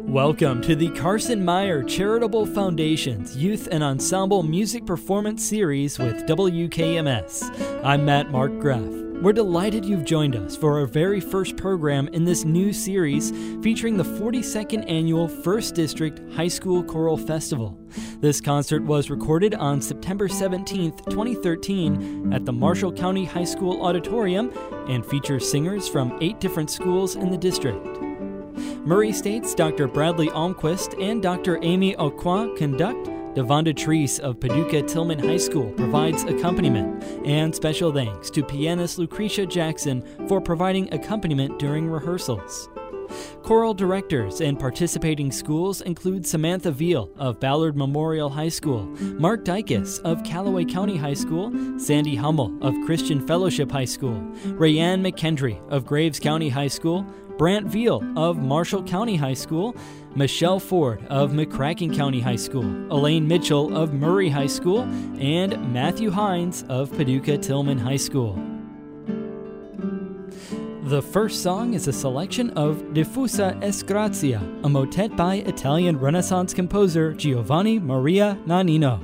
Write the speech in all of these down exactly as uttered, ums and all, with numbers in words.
Welcome to the Carson Meyer Charitable Foundation's Youth and Ensemble Music Performance Series with W K M S. I'm Matt Mark Graff. We're delighted you've joined us for our very first program in this new series featuring the forty-second Annual First District High School Choral Festival. This concert was recorded on September seventeenth, twenty thirteen at the Marshall County High School Auditorium and features singers from eight different schools in the district. Murray State's Doctor Bradley Almquist and Doctor Amy Okwa conduct. Devonda Treese of Paducah Tillman High School provides accompaniment, and special thanks to pianist Lucretia Jackson for providing accompaniment during rehearsals. Choral directors and participating schools include Samantha Veal of Ballard Memorial High School, Mark Dykes of Callaway County High School, Sandy Hummel of Christian Fellowship High School, Rayanne McKendry of Graves County High School, Brant Veal of Marshall County High School, Michelle Ford of McCracken County High School, Elaine Mitchell of Murray High School, and Matthew Hines of Paducah Tillman High School. The first song is a selection of Diffusa es Grazia, a motet by Italian Renaissance composer Giovanni Maria Nannino.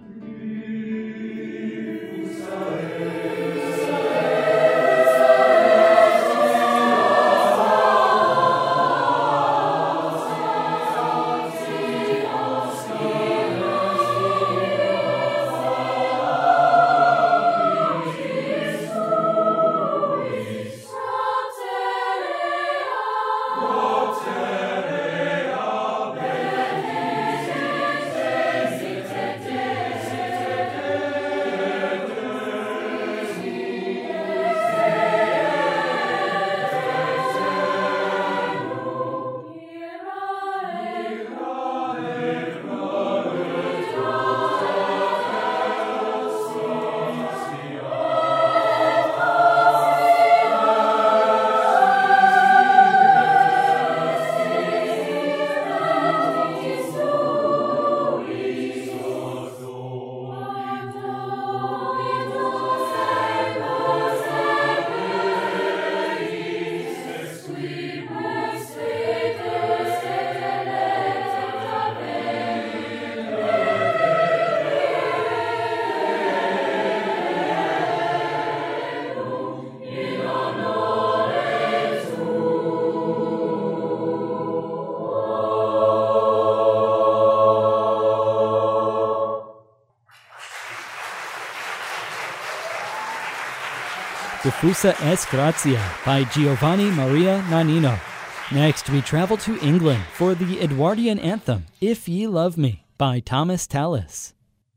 Diffusa es Grazia by Giovanni Maria Nannino. Next, we travel to England for the Edwardian anthem, If Ye Love Me, by Thomas Tallis.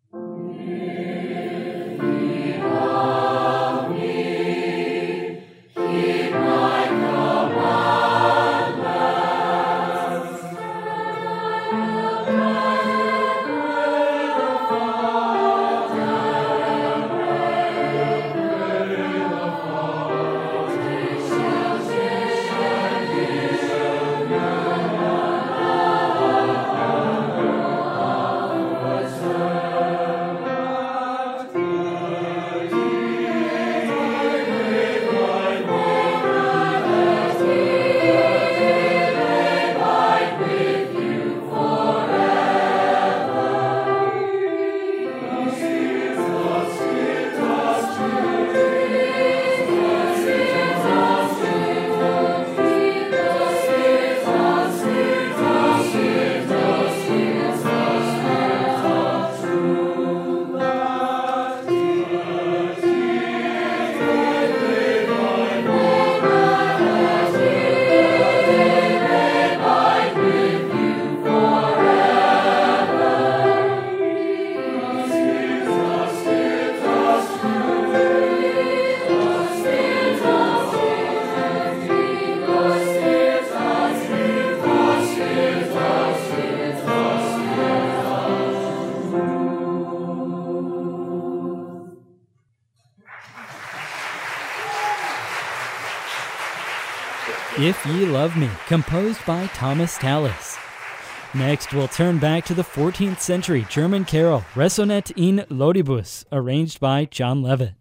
If Ye Love Me, composed by Thomas Tallis. Next, we'll turn back to the fourteenth century German carol, Resonet in Lodibus, arranged by John Levitt.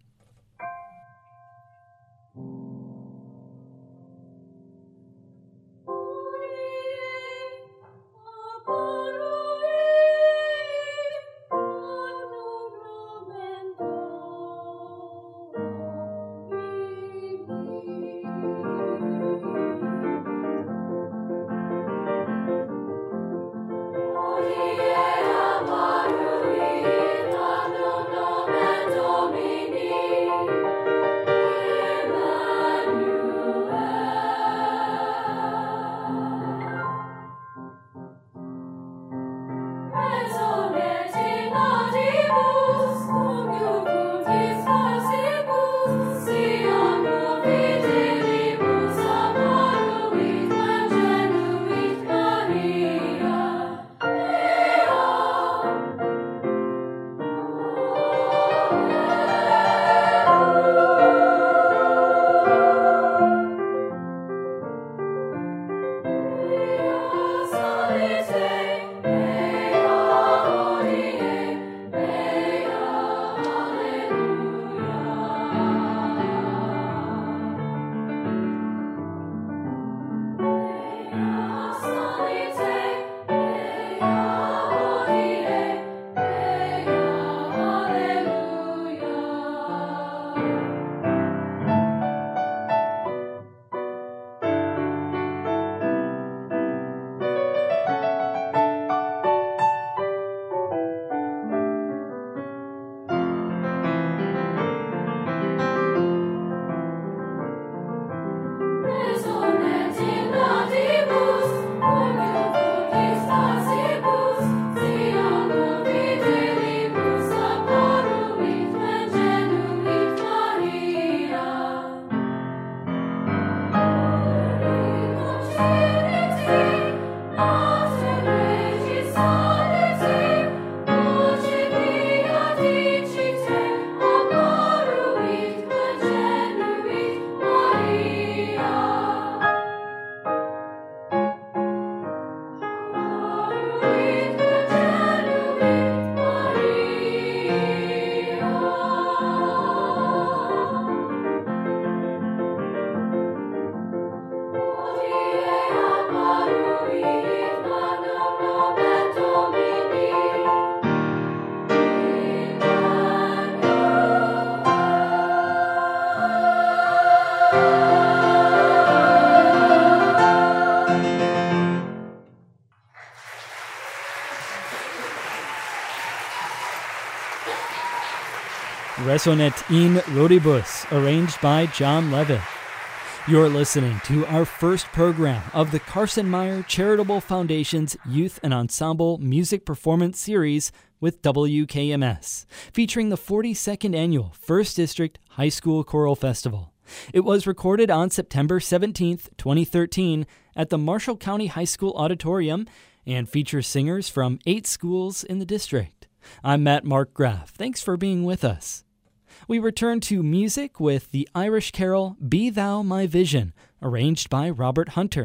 Resonet in Rhodibus, arranged by John Levitt. You're listening to our first program of the Carson Meyer Charitable Foundation's Youth and Ensemble Music Performance Series with W K M S, featuring the forty-second Annual First District High School Choral Festival. It was recorded on September seventeenth, twenty thirteen at the Marshall County High School Auditorium and features singers from eight schools in the district. I'm Matt Mark Graff. Thanks for being with us. We return to music with the Irish carol Be Thou My Vision, arranged by Robert Hunter.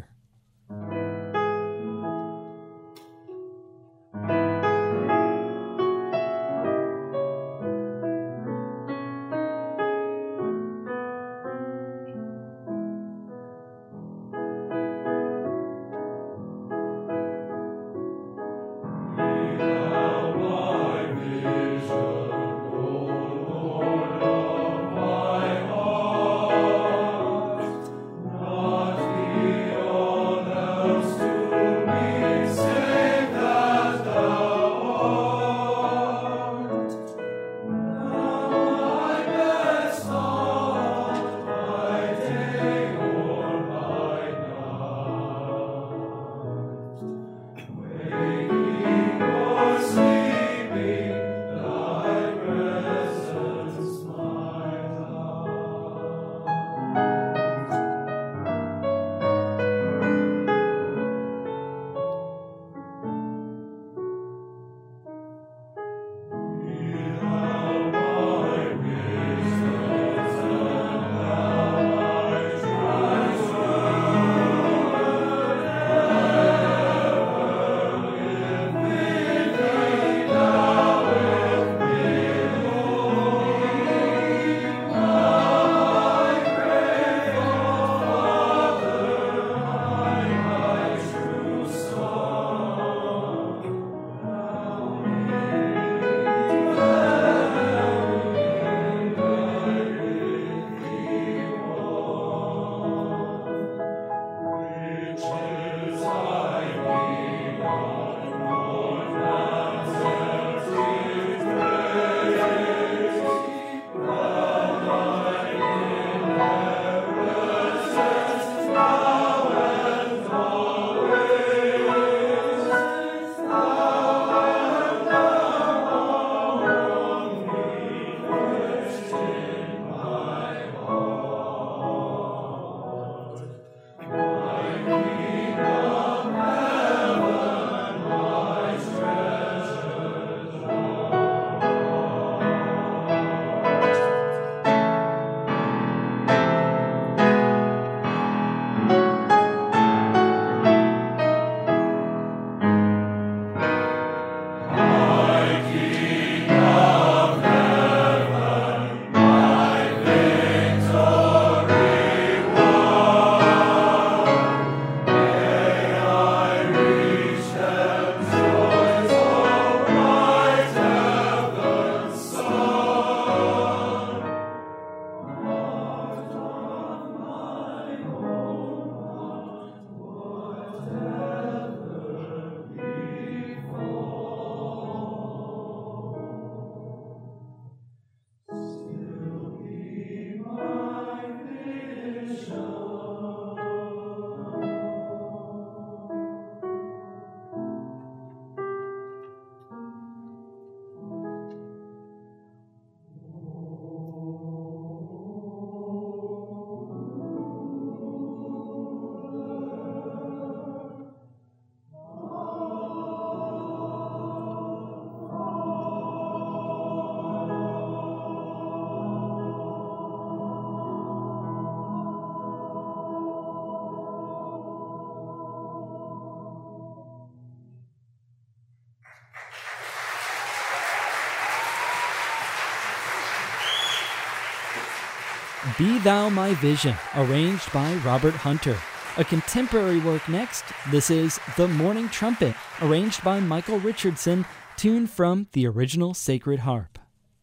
Be Thou My Vision, arranged by Robert Hunter. A contemporary work next, this is The Morning Trumpet, arranged by Michael Richardson, tuned from the original Sacred Harp.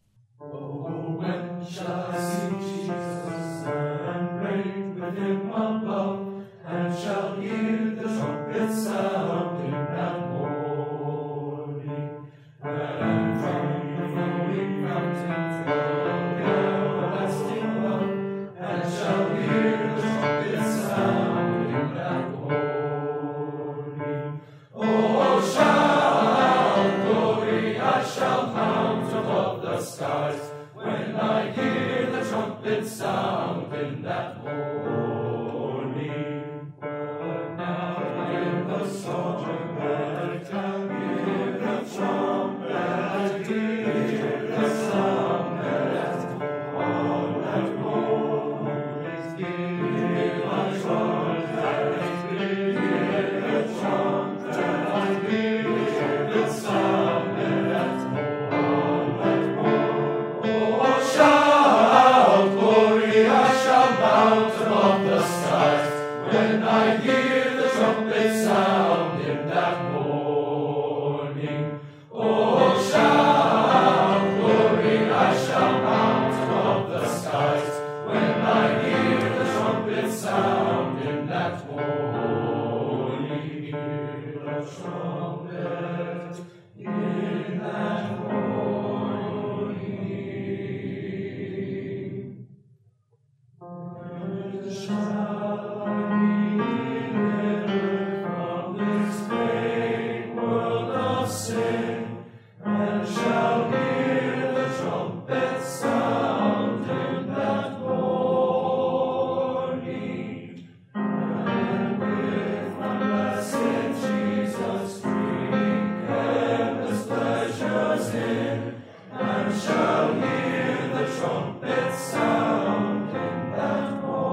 Oh, when shall I see Jesus and reign with him above, and shall hear the trumpet sound in that morning, and from the flowing fountain flow trumpet sound in that morning. But now hear the song, let down, hear the trumpet, hear the sound that on that morning. Hear the trumpet, hear the trumpet, hear the sound that on that morning. Oh, shout, glory, I shall mount above the skies when I hear the trumpet sound in that morning. Oh, shout, glory, I shall mount above the skies when I hear the trumpet sound in that morning. Hear the trumpet in that morning. Shall we deliver from this vain world of sin, and shall hear the trumpet sound in that morning, and with my blessed Jesus bring endless pleasures in, and shall hear the trumpet sound in that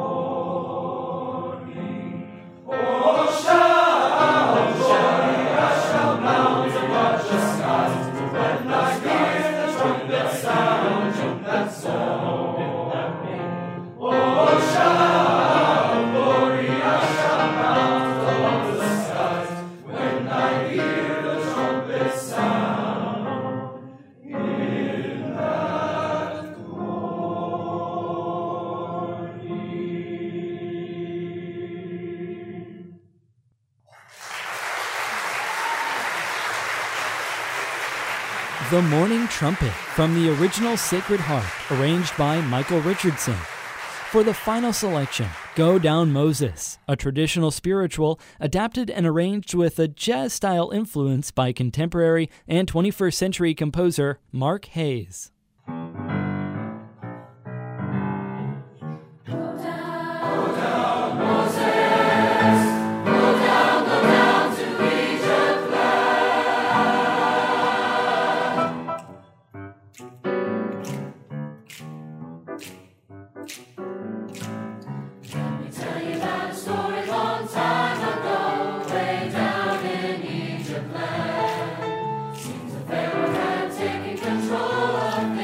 morning. Oh, shout, glory, I shall mount above the skies when I hear the trumpet sound in that song in that name. Oh, shout, glory, I shall mount above the skies when I hear the trumpet sound in that morning. The Morning Trumpet from the original Sacred Harp, arranged by Michael Richardson. For the final selection, Go Down Moses, a traditional spiritual adapted and arranged with a jazz-style influence by contemporary and twenty-first century composer Mark Hayes. Tell you about a story long time ago, way down in Egypt land. Seems the Pharaoh had taken control of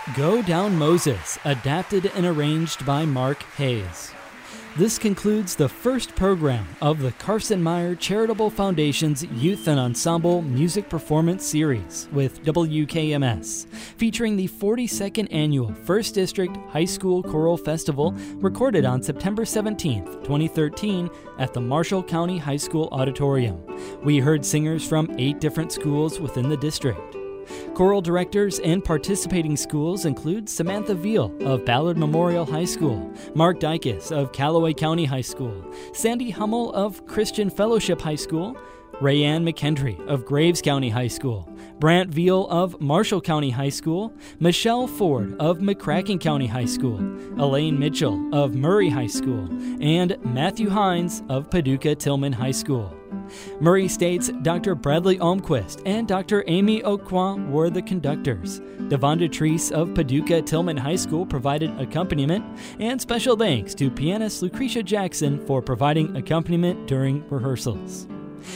Go Down Moses, adapted and arranged by Mark Hayes. This concludes the first program of the Carson Meyer Charitable Foundation's Youth and Ensemble Music Performance Series with W K M S, featuring the forty-second Annual First District High School Choral Festival, recorded on September seventeenth, twenty thirteen, at the Marshall County High School Auditorium. We heard singers from eight different schools within the district. Choral directors and participating schools include Samantha Veal of Ballard Memorial High School, Mark Dykes of Callaway County High School, Sandy Hummel of Christian Fellowship High School, Rayanne McKendry of Graves County High School, Brant Veal of Marshall County High School, Michelle Ford of McCracken County High School, Elaine Mitchell of Murray High School, and Matthew Hines of Paducah Tillman High School. Murray State's Doctor Bradley Almquist and Doctor Amy Okwa were the conductors. Devonda Treese of Paducah Tillman High School provided accompaniment, and special thanks to pianist Lucretia Jackson for providing accompaniment during rehearsals.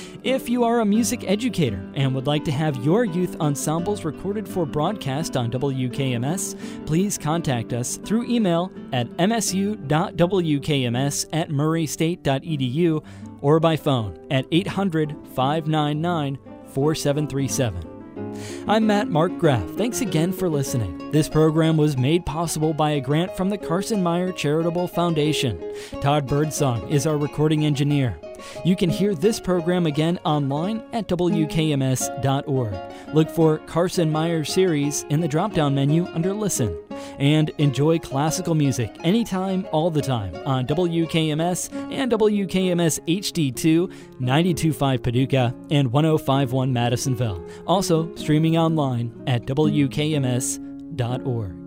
If you are a music educator and would like to have your youth ensembles recorded for broadcast on W K M S, please contact us through email at m s u dot w k m s at murray state dot e d u or by phone at eight hundred, five nine nine, four seven three seven. I'm Matt Mark Graff. Thanks again for listening. This program was made possible by a grant from the Carson Meyer Charitable Foundation. Todd Birdsong is our recording engineer. You can hear this program again online at w k m s dot org. Look for Carson Meyer Series in the drop-down menu under Listen. And enjoy classical music anytime, all the time on W K M S and W K M S H D two, ninety-two point five Paducah and one oh five point one Madisonville. Also streaming online at w k m s dot org.